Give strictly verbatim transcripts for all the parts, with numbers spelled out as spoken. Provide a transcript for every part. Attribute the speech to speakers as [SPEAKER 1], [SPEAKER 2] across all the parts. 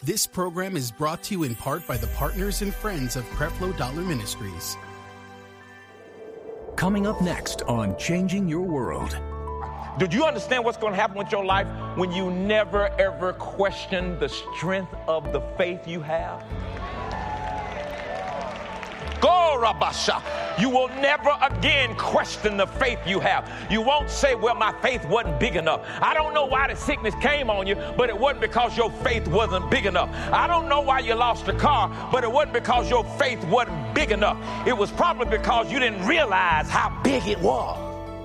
[SPEAKER 1] This program is brought to you in part by the partners and friends of Creflo Dollar Ministries.
[SPEAKER 2] Coming up next on Changing Your World.
[SPEAKER 3] Did you understand what's going to happen with your life when you never, ever question the strength of the faith you have? Go, Rabasha. You will never again question the faith you have. You won't say, well, my faith wasn't big enough. I don't know why the sickness came on you, but it wasn't because your faith wasn't big enough. I don't know why you lost a car, but it wasn't because your faith wasn't big enough. It was probably because you didn't realize how big it was.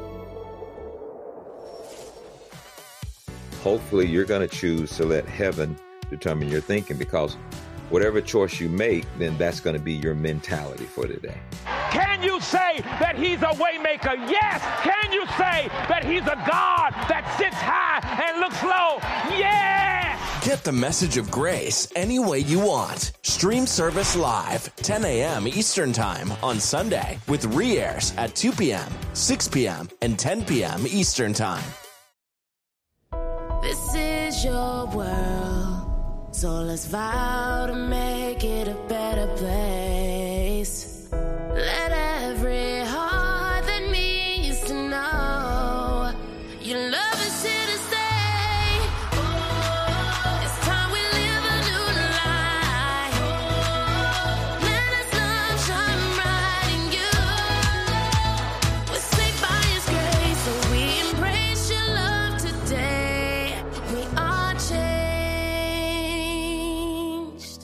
[SPEAKER 4] Hopefully you're going to choose to let heaven determine your thinking, because whatever choice you make, then that's going to be your mentality for today.
[SPEAKER 3] Can you say that he's a way maker? Yes. Can you say that he's a God that sits high and looks low? Yes.
[SPEAKER 5] Get the message of grace any way you want. Stream service live, ten a.m. Eastern Time on Sunday, with re-airs at two p.m., six p.m., and ten p.m. Eastern Time.
[SPEAKER 6] This is your world, so let's vow to make it a better place. Let every heart that needs to know your love is here to stay. It's time we live a new life. Let us love shine bright in you. We're saved by His grace, so we embrace your love today. We are changed.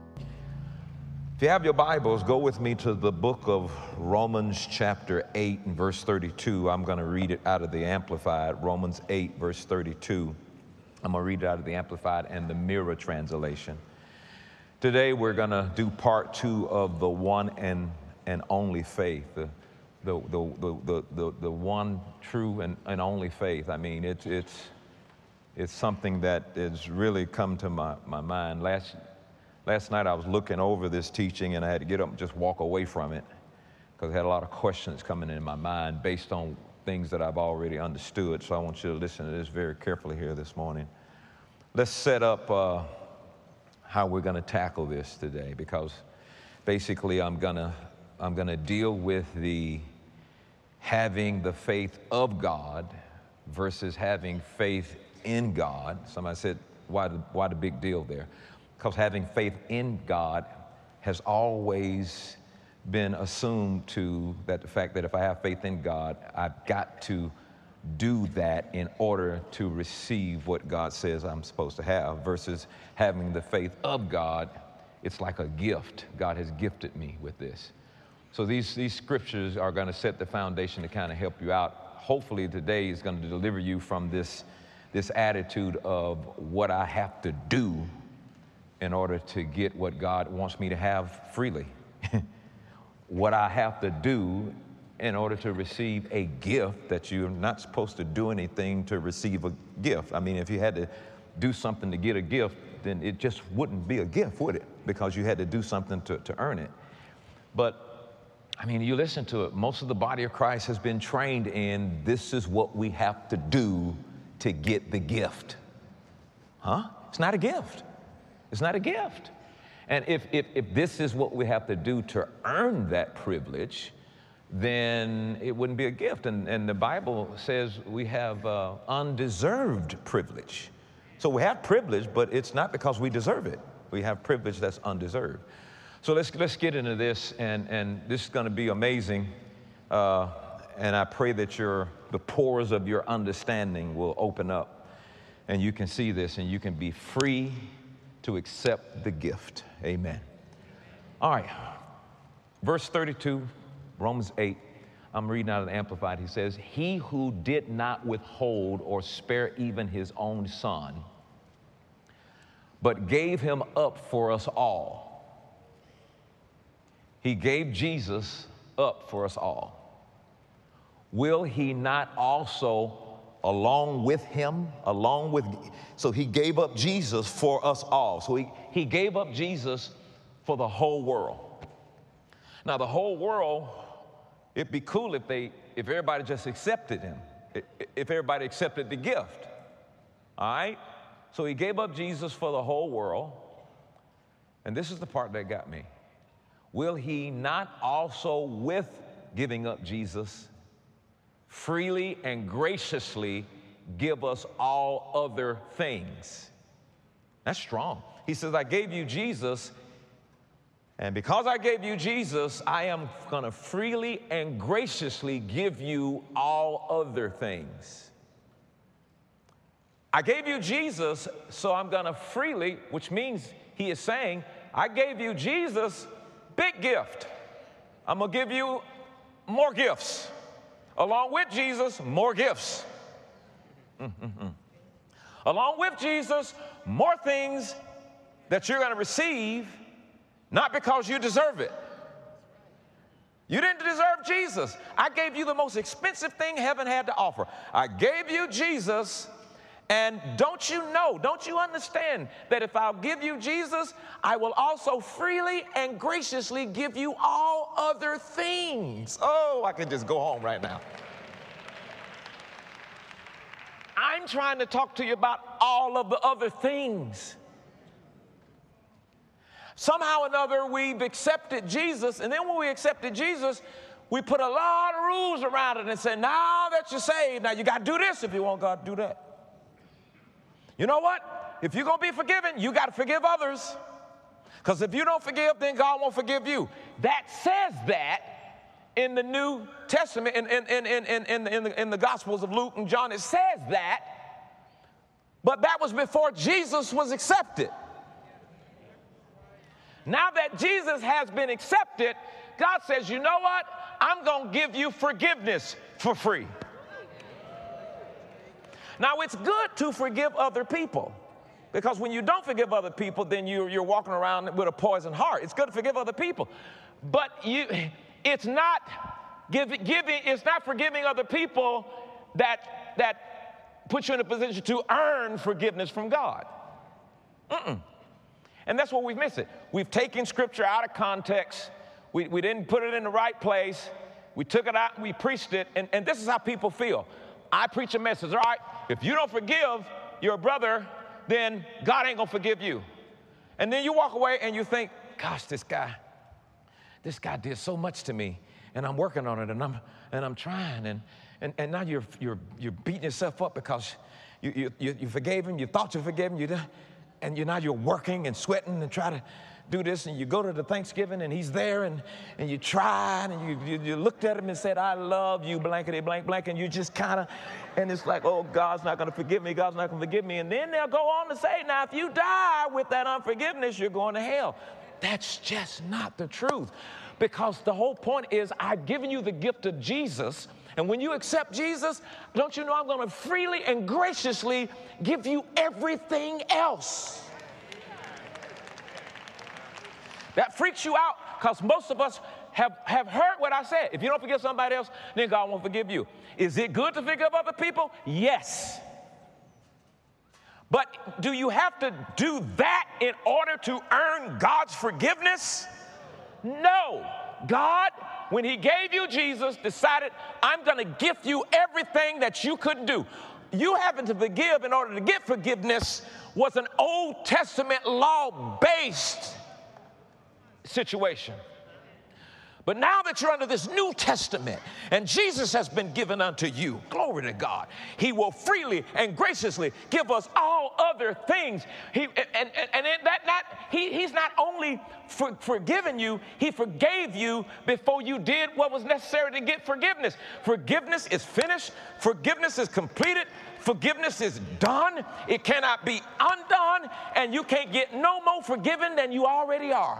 [SPEAKER 3] If you have your Bibles, go with me to the book of Romans chapter eight and verse thirty-two. I'm going to read it out of the Amplified, Romans eight, verse thirty-two. I'm going to read it out of the Amplified and the Mirror translation. Today we're going to do part two of the one and, and only faith, the, the, the, the, the, the, the one true and, and only faith. I mean, it's, it's, it's something that has really come to my, my mind. Last Last night I was looking over this teaching and I had to get up and just walk away from it because I had a lot of questions coming in my mind based on things that I've already understood. So I want you to listen to this very carefully here this morning. Let's set up uh, how we're going to tackle this today, because basically I'm going to I'm going to deal with the having the faith of God versus having faith in God. Somebody said, why the, why the big deal there? Because having faith in God has always been assumed to that the fact that if I have faith in God, I've got to do that in order to receive what God says I'm supposed to have, versus having the faith of God. It's like a gift. God has gifted me with this. So these, these scriptures are going to set the foundation to kind of help you out. Hopefully today is going to deliver you from this, this attitude of what I have to do in order to get what God wants me to have freely. What I have to do in order to receive a gift that you're not supposed to do anything to receive a gift. I mean, if you had to do something to get a gift, then it just wouldn't be a gift, would it? Because you had to do something to, to earn it. But, I mean, you listen to it. Most of the body of Christ has been trained in this is what we have to do to get the gift. Huh? It's not a gift. It's not a gift. And if, if, if this is what we have to do to earn that privilege, then it wouldn't be a gift. And, and the Bible says we have uh, undeserved privilege. So we have privilege, but it's not because we deserve it. We have privilege that's undeserved. So let's, let's get into this, and, and this is going to be amazing. Uh, and I pray that your, the pores of your understanding will open up, and you can see this, and you can be free to accept the gift. Amen. All right. Verse thirty-two, Romans eight. I'm reading out of the Amplified. He says, he who did not withhold or spare even his own son, but gave him up for us all. He gave Jesus up for us all. Will he not also along with him, along with, so he gave up Jesus for us all. So he, he gave up Jesus for the whole world. Now, the whole world, it'd be cool if they, if everybody just accepted him, if everybody accepted the gift, all right? So he gave up Jesus for the whole world. And this is the part that got me. Will he not also, with giving up Jesus, freely and graciously give us all other things? That's strong. He says, I gave you Jesus, and because I gave you Jesus, I am going to freely and graciously give you all other things. I gave you Jesus, so I'm going to freely, which means he is saying, I gave you Jesus, big gift. I'm going to give you more gifts. Along with Jesus, more gifts. Mm-hmm. Along with Jesus, more things that you're going to receive, not because you deserve it. You didn't deserve Jesus. I gave you the most expensive thing heaven had to offer. I gave you Jesus, and don't you know, don't you understand that if I'll give you Jesus, I will also freely and graciously give you all other things. Oh, I could just go home right now. I'm trying to talk to you about all of the other things. Somehow or another, we've accepted Jesus, and then when we accepted Jesus, we put a lot of rules around it and said, now that you're saved, now you got to do this if you want God to do that. You know what? If you're going to be forgiven, you got to forgive others. Because if you don't forgive, then God won't forgive you. That says that in the New Testament, in, in, in, in, in, in, in, the, in the Gospels of Luke and John, it says that. But that was before Jesus was accepted. Now that Jesus has been accepted, God says, you know what? I'm going to give you forgiveness for free. Now, it's good to forgive other people, because when you don't forgive other people, then you're, you're walking around with a poisoned heart. It's good to forgive other people, but you, it's not give, giving. It's not forgiving other people that that puts you in a position to earn forgiveness from God. Mm-mm. And that's what we've missed it. We've taken Scripture out of context. We, we didn't put it in the right place. We took it out and we preached it, and, and this is how people feel. I preach a message, all right, if you don't forgive your brother, then God ain't gonna forgive you. And then you walk away and you think, gosh, this guy, this guy did so much to me, and I'm working on it, and I'm and I'm trying, and and, and now you're you're you're beating yourself up because you you you, you forgave him, you thought you forgave him, you did, and you now you're working and sweating and try to do this, and you go to the Thanksgiving and he's there, and, and you tried, and you, you, you looked at him and said, I love you, blankety blank blank, and you just kind of, and it's like, oh, God's not going to forgive me, God's not going to forgive me. And then they'll go on to say, now, if you die with that unforgiveness, you're going to hell. That's just not the truth, because the whole point is I've given you the gift of Jesus, and when you accept Jesus, don't you know I'm going to freely and graciously give you everything else. That freaks you out, because most of us have, have heard what I said. If you don't forgive somebody else, then God won't forgive you. Is it good to forgive other people? Yes. But do you have to do that in order to earn God's forgiveness? No. God, when he gave you Jesus, decided, I'm going to gift you everything that you couldn't do. You having to forgive in order to get forgiveness was an Old Testament law-based situation. But now that you're under this New Testament and Jesus has been given unto you, glory to God, he will freely and graciously give us all other things. He, and and, and that not he, he's not only for, forgiven you, he forgave you before you did what was necessary to get forgiveness. Forgiveness is finished. Forgiveness is completed. Forgiveness is done. It cannot be undone, and you can't get no more forgiven than you already are.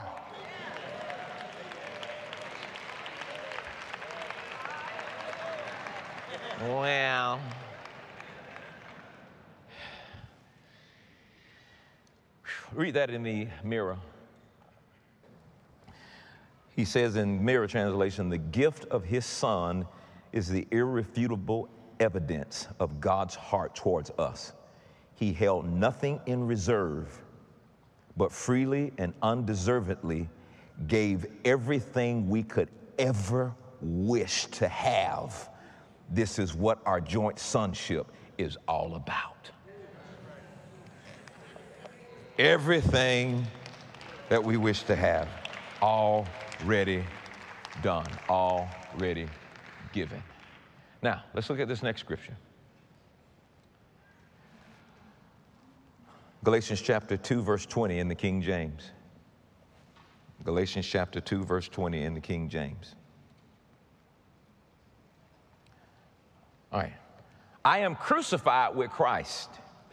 [SPEAKER 3] Well, read that in the Mirror. He says in Mirror translation, the gift of his Son is the irrefutable evidence of God's heart towards us. He held nothing in reserve, but freely and undeservedly gave everything we could ever wish to have. This is what our joint sonship is all about. Everything that we wish to have already done, already given. Now, let's look at this next scripture. Galatians chapter two, verse twenty in the King James. Galatians chapter two, verse twenty in the King James. All right. I am crucified with Christ.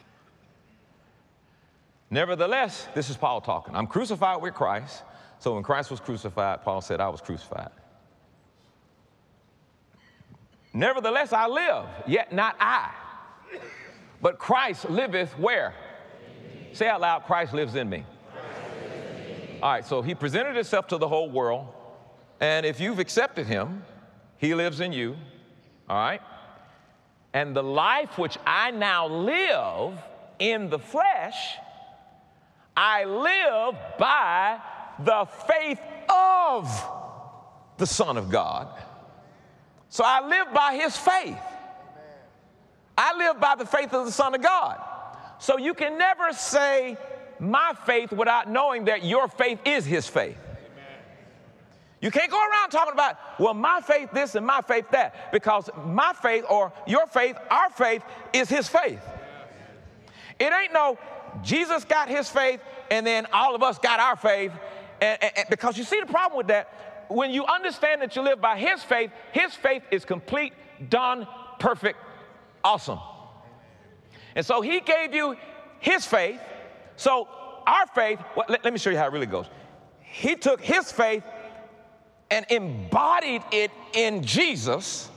[SPEAKER 3] Nevertheless, this is Paul talking. I'm crucified with Christ. So when Christ was crucified, Paul said, I was crucified. Nevertheless, I live, yet not I. But Christ liveth where? Say out loud, Christ lives in me. All right, so he presented himself to the whole world. And if you've accepted him, he lives in you. All right? And the life which I now live in the flesh, I live by the faith of the Son of God. So I live by his faith. I live by the faith of the Son of God. So you can never say my faith without knowing that your faith is his faith. You can't go around talking about, well, my faith this and my faith that, because my faith or your faith, our faith is his faith. It ain't no Jesus got his faith and then all of us got our faith. And, and, and because you see the problem with that, when you understand that you live by his faith, his faith is complete, done, perfect, awesome. And so he gave you his faith. So our faith, well, let, let me show you how it really goes. He took his faith and embodied it in Jesus.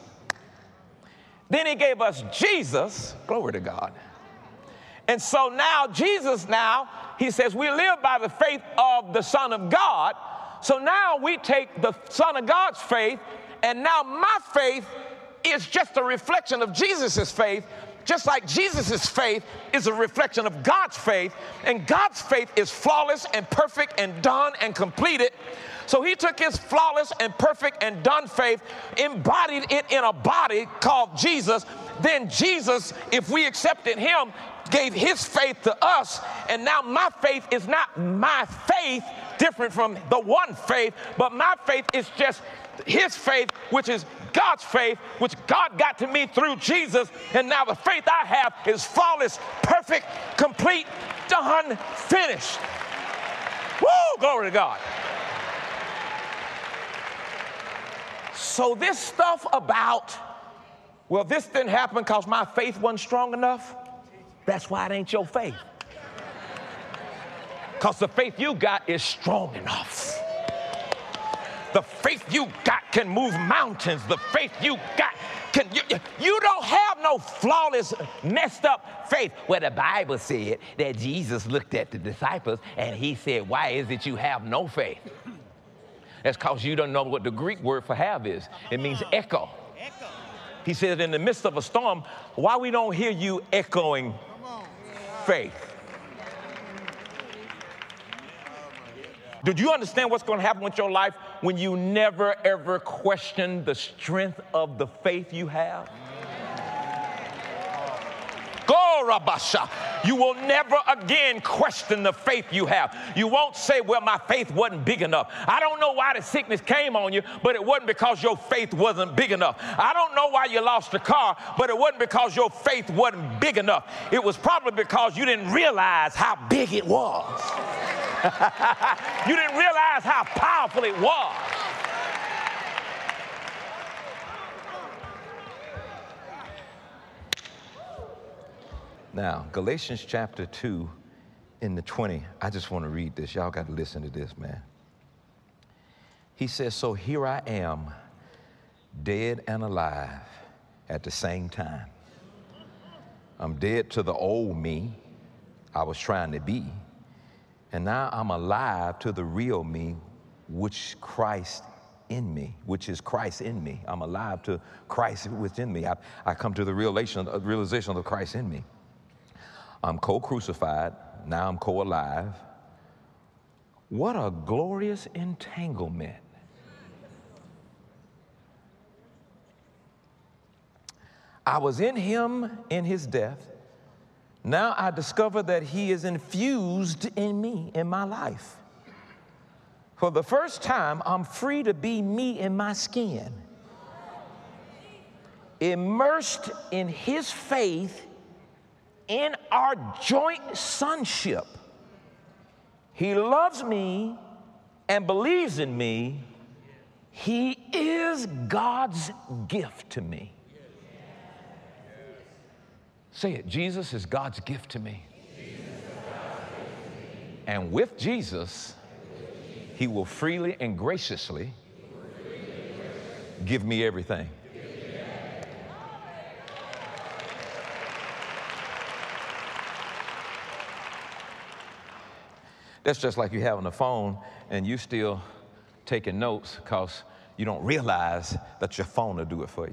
[SPEAKER 3] Then he gave us Jesus, glory to God. And so now Jesus now, he says we live by the faith of the Son of God. So now we take the Son of God's faith, and now my faith is just a reflection of Jesus's faith, just like Jesus's faith is a reflection of God's faith, and God's faith is flawless and perfect and done and completed. So he took his flawless and perfect and done faith, embodied it in a body called Jesus. Then Jesus, if we accepted him, gave his faith to us. And now my faith is not my faith, different from the one faith, but my faith is just his faith, which is God's faith, which God got to me through Jesus. And now the faith I have is flawless, perfect, complete, done, finished. Woo, glory to God. So this stuff about, well, this didn't happen because my faith wasn't strong enough, that's why it ain't your faith. Because the faith you got is strong enough. The faith you got can move mountains. The faith you got can, you, you don't have no flawless, messed up faith. Well, the Bible said that Jesus looked at the disciples and he said, why is it you have no faith? That's because you don't know what the Greek word for have is. It means echo. He said in the midst of a storm, why we don't hear you echoing faith? Did you understand what's going to happen with your life when you never, ever question the strength of the faith you have? You will never again question the faith you have. You won't say, well, my faith wasn't big enough. I don't know why the sickness came on you, but it wasn't because your faith wasn't big enough. I don't know why you lost a car, but it wasn't because your faith wasn't big enough. It was probably because you didn't realize how big it was. You didn't realize how powerful it was. Now, Galatians chapter two in the twenty, I just want to read this. Y'all got to listen to this, man. He says, so here I am, dead and alive at the same time. I'm dead to the old me I was trying to be, and now I'm alive to the real me, which Christ in me, which is Christ in me. I'm alive to Christ within me. I, I come to the realization, realization of Christ in me. I'm co-crucified, now I'm co-alive. What a glorious entanglement. I was in him in his death. Now I discover that he is infused in me, in my life. For the first time, I'm free to be me in my skin, immersed in his faith in our joint sonship. He loves me and believes in me. He is God's gift to me. Say it, Jesus is God's gift to me. And with Jesus, he will freely and graciously give me everything. That's just like you having a phone and you still taking notes because you don't realize that your phone will do it for you.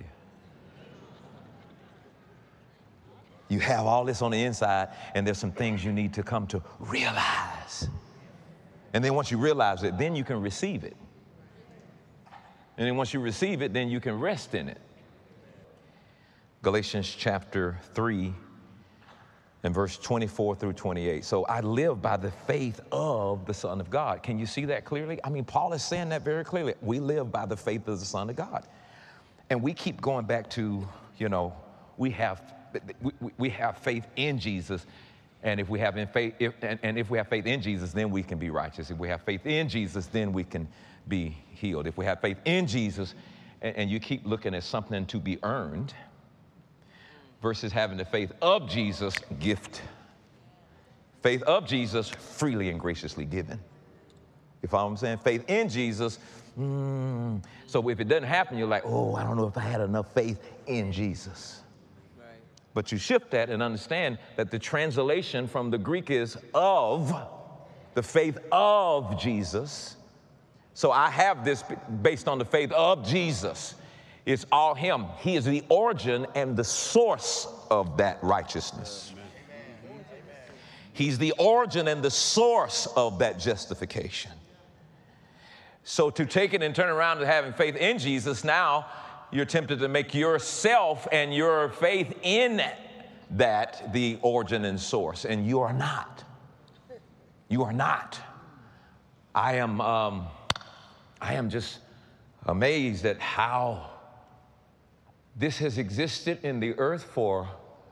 [SPEAKER 3] You have all this on the inside, and there's some things you need to come to realize. And then once you realize it, then you can receive it. And then once you receive it, then you can rest in it. Galatians chapter three and verse twenty-four through twenty-eight. So I live by the faith of the Son of God. Can you see that clearly? I mean, Paul is saying that very clearly. We live by the faith of the Son of God. And we keep going back to, you know, we have we, we have faith in Jesus. And if we have in faith, if, and, and if we have faith in Jesus, then we can be righteous. If we have faith in Jesus, then we can be healed. If we have faith in Jesus, and, and you keep looking at something to be earned versus having the faith of Jesus, gift. Faith of Jesus, freely and graciously given. You follow what I'm saying? Faith in Jesus. Mm. So if it doesn't happen, you're like, oh, I don't know if I had enough faith in Jesus. But you shift that and understand that the translation from the Greek is of, the faith of Jesus. So I have this based on the faith of Jesus. It's all him. He is the origin and the source of that righteousness. He's the origin and the source of that justification. So to take it and turn around to having faith in Jesus, now you're tempted to make yourself and your faith in that the origin and source, and you are not. You are not. I am, um, I am just amazed at how this has existed in the earth for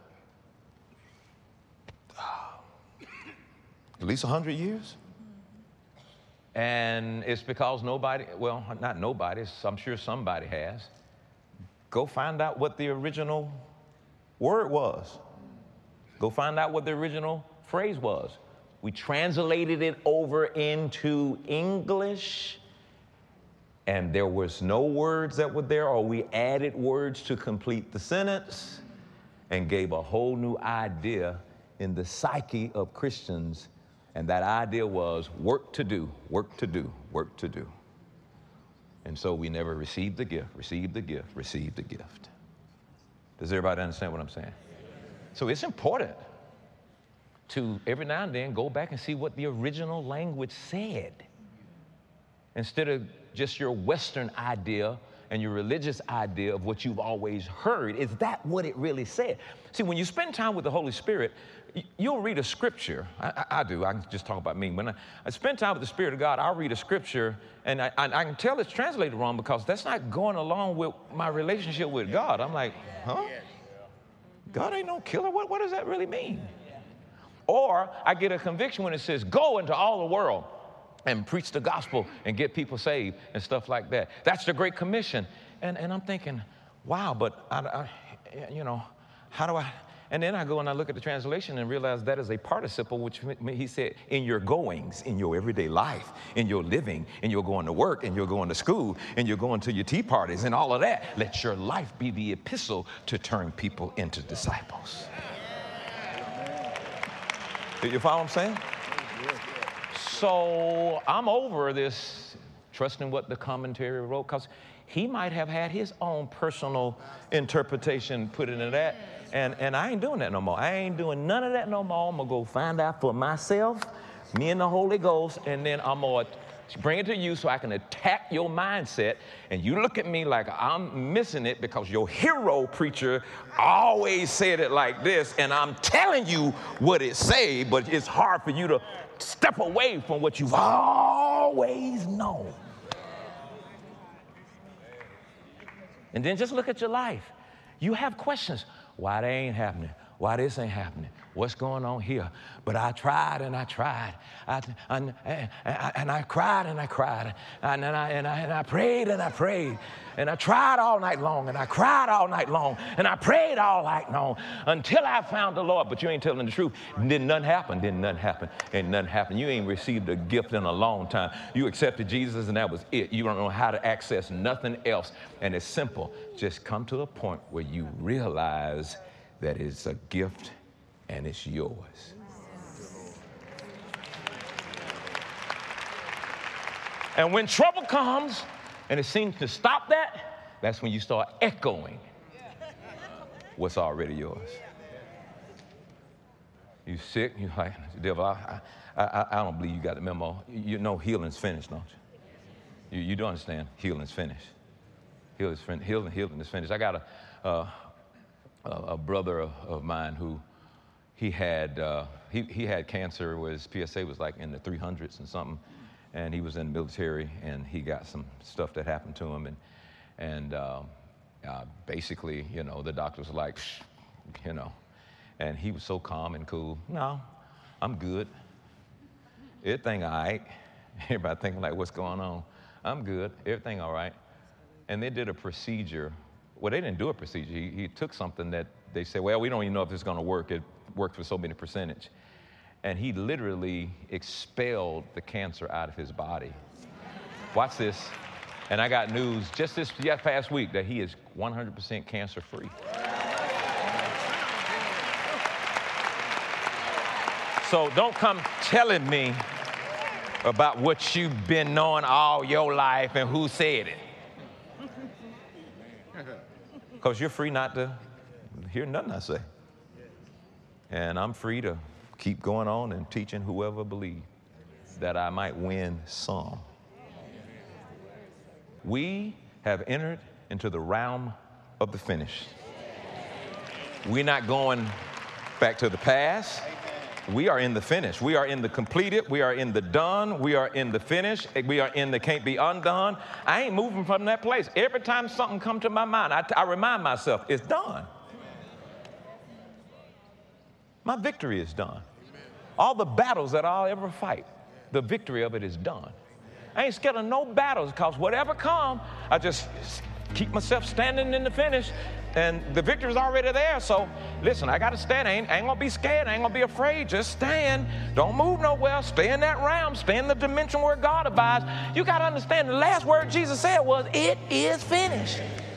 [SPEAKER 3] uh, at least a hundred years. And it's because nobody, well, not nobody, I'm sure somebody has. Go find out what the original word was. Go find out what the original phrase was. We translated it over into English, and there was no words that were there, or we added words to complete the sentence and gave a whole new idea in the psyche of Christians. And that idea was work to do, work to do, work to do. And so we never received the gift, received the gift, received the gift. Does everybody understand what I'm saying? So it's important to every now and then go back and see what the original language said, instead of just your Western idea and your religious idea of what you've always heard. Is that what it really said? See, when you spend time with the Holy Spirit, you'll read a scripture. I, I, I do. I can just talk about me. When I, I spend time with the Spirit of God, I'll read a scripture, and I, I, I can tell it's translated wrong because that's not going along with my relationship with God. I'm like, huh? God ain't no killer. What, what does that really mean? Or I get a conviction when it says, go into all the world and preach the gospel and get people saved and stuff like that. That's the Great Commission. And, and I'm thinking, wow, but, I, I, you know, how do I... And then I go and I look at the translation and realize that is a participle, which he said, in your goings, in your everyday life, in your living, and you're going to work, and you're going to school, and you're going to your tea parties, and all of that. Let your life be the epistle to turn people into disciples. You follow what I'm saying? So I'm over this trusting what the commentary wrote, because he might have had his own personal interpretation put into that. And, and I ain't doing that no more. I ain't doing none of that no more. I'm going to go find out for myself, me and the Holy Ghost, and then I'm going to bring it to you so I can attack your mindset. And you look at me like I'm missing it because your hero preacher always said it like this, and I'm telling you what it say, but it's hard for you to step away from what you've always known. And then just look at your life. You have questions. Why they ain't happening? Why this ain't happening? What's going on here? But I tried and I tried. I, and, and, and I cried and I cried. And, and, I, and, I, and I prayed and I prayed. And I tried all night long. And I cried all night long. And I prayed all night long until I found the Lord. But you ain't telling the truth. Didn't nothing happen. Didn't nothing happen. Ain't nothing happen. You ain't received a gift in a long time. You accepted Jesus and that was it. You don't know how to access nothing else. And it's simple. Just come to a point where you realize that it's a gift and it's yours. And when trouble comes and it seems to stop that, that's when you start echoing what's already yours. You sick, you're like, devil, I, I, I, I don't believe you got the memo. You know healing's finished, don't you? You, you do understand healing's finished. Healing's fin- healing, healing is finished. I got a, uh, a, a brother of, of mine who he had, uh, he, he had cancer where his P S A was like in the three hundreds and something. And he was in the military, and he got some stuff that happened to him. And, and uh, uh, basically, you know, the doctors were like, shh, you know. And he was so calm and cool. No, I'm good. Everything all right. Everybody thinking like, what's going on? I'm good. Everything all right. And they did a procedure. Well, they didn't do a procedure. He, he took something that they said, well, we don't even know if it's going to work. It worked for so many percentage. And he literally expelled the cancer out of his body. Watch this. And I got news just this yeah, past week that he is one hundred percent cancer free. So don't come telling me about what you've been knowing all your life and who said it. Because you're free not to hear nothing I say. And I'm free to keep going on and teaching whoever believes that I might win some. We have entered into the realm of the finished. We're not going back to the past. We are in the finish. We are in the completed. We are in the done. We are in the finish. We are in the can't be undone. I ain't moving from that place. Every time something comes to my mind, I, I remind myself, it's done. My victory is done. All the battles that I'll ever fight, the victory of it is done. I ain't scared of no battles because whatever comes, I just keep myself standing in the finish and the victory's already there. So listen, I got to stand. I ain't, I ain't going to be scared. I ain't going to be afraid. Just stand. Don't move nowhere. Stay in that realm. Stay in the dimension where God abides. You got to understand the last word Jesus said was, it is finished.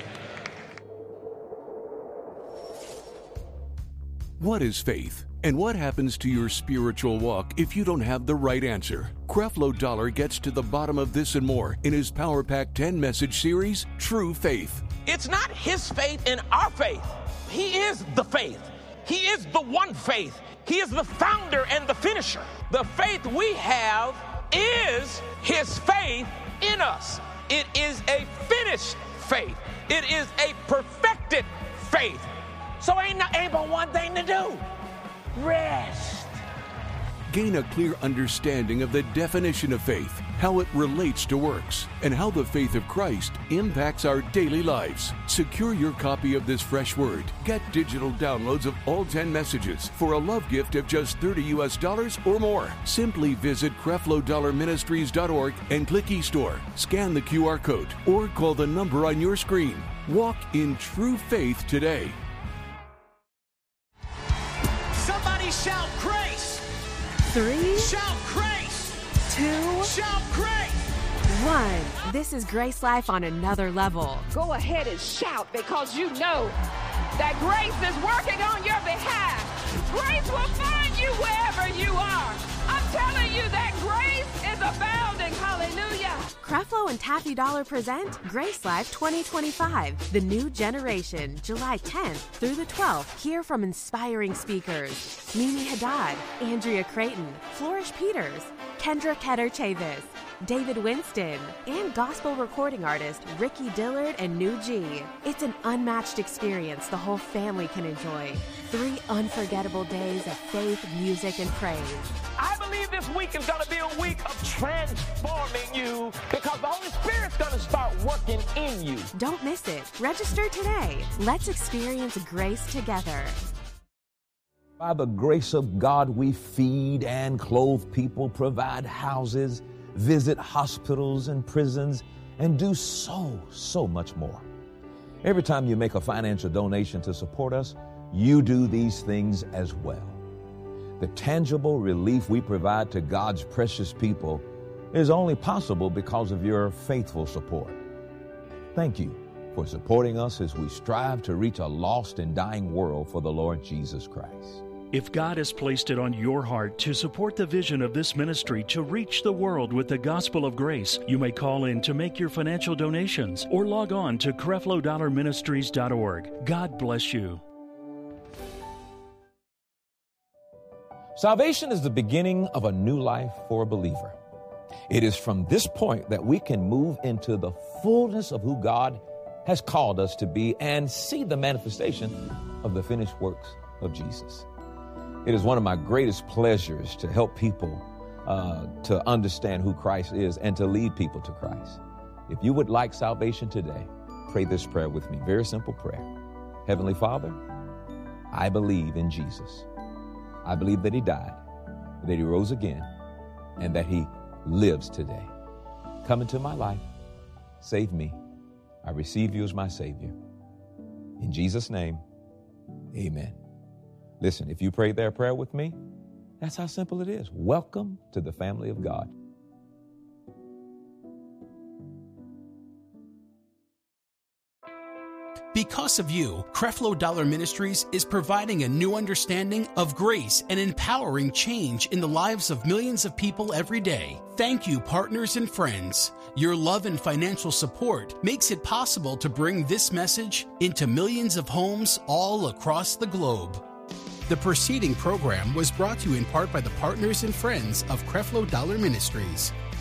[SPEAKER 2] What is faith? And what happens to your spiritual walk if you don't have the right answer? Creflo Dollar gets to the bottom of this and more in his Power Pack ten message series, True Faith.
[SPEAKER 7] It's not his faith in our faith. He is the faith. He is the one faith. He is the founder and the finisher. The faith we have is his faith in us. It is a finished faith. It is a perfected faith. So ain't, not, ain't but one thing to do. Rest.
[SPEAKER 2] Gain a clear understanding of the definition of faith, how it relates to works, and how the faith of Christ impacts our daily lives. Secure your copy of this fresh word. Get digital downloads of all ten messages for a love gift of just thirty U S dollars or more. Simply visit Creflo Dollar Ministries dot org and click eStore. Scan the Q R code or call the number on your screen. Walk in true faith today.
[SPEAKER 8] Shout grace.
[SPEAKER 9] Three.
[SPEAKER 8] Shout grace.
[SPEAKER 9] Two.
[SPEAKER 8] Shout grace.
[SPEAKER 9] One. This is Grace Life on another level.
[SPEAKER 10] Go ahead and shout because you know that grace is working on your behalf. Grace will find you wherever you are. I'm telling you that grace is abounding. Hallelujah.
[SPEAKER 9] Creflo and Taffy Dollar present Grace Life twenty twenty-five, the new generation, July tenth through the twelfth. Hear from inspiring speakers: Mimi Haddad, Andrea Creighton, Flourish Peters, Kendra Ketter Chavis, David Winston, and gospel recording artist Ricky Dillard and New G. It's an unmatched experience the whole family can enjoy. Three unforgettable days of faith, music, and praise.
[SPEAKER 7] I believe this week is going to be a week of transforming you because the Holy Spirit's going to start working in you.
[SPEAKER 9] Don't miss it. Register today. Let's experience grace together.
[SPEAKER 3] By the grace of God, we feed and clothe people, provide houses, visit hospitals and prisons, and do so, so much more. Every time you make a financial donation to support us, you do these things as well. The tangible relief we provide to God's precious people is only possible because of your faithful support. Thank you for supporting us as we strive to reach a lost and dying world for the Lord Jesus Christ.
[SPEAKER 11] If God has placed it on your heart to support the vision of this ministry to reach the world with the gospel of grace, you may call in to make your financial donations or log on to Creflo Dollar Ministries dot org. God bless you.
[SPEAKER 3] Salvation is the beginning of a new life for a believer. It is from this point that we can move into the fullness of who God has called us to be and see the manifestation of the finished works of Jesus. It is one of my greatest pleasures to help people uh, to understand who Christ is and to lead people to Christ. If you would like salvation today, pray this prayer with me. Very simple prayer. Heavenly Father, I believe in Jesus. I believe that he died, that he rose again, and that he lives today. Come into my life. Save me. I receive you as my Savior. In Jesus' name, amen. Listen, if you prayed that prayer with me, that's how simple it is. Welcome to the family of God.
[SPEAKER 1] Because of you, Creflo Dollar Ministries is providing a new understanding of grace and empowering change in the lives of millions of people every day. Thank you, partners and friends. Your love and financial support makes it possible to bring this message into millions of homes all across the globe. The preceding program was brought to you in part by the partners and friends of Creflo Dollar Ministries.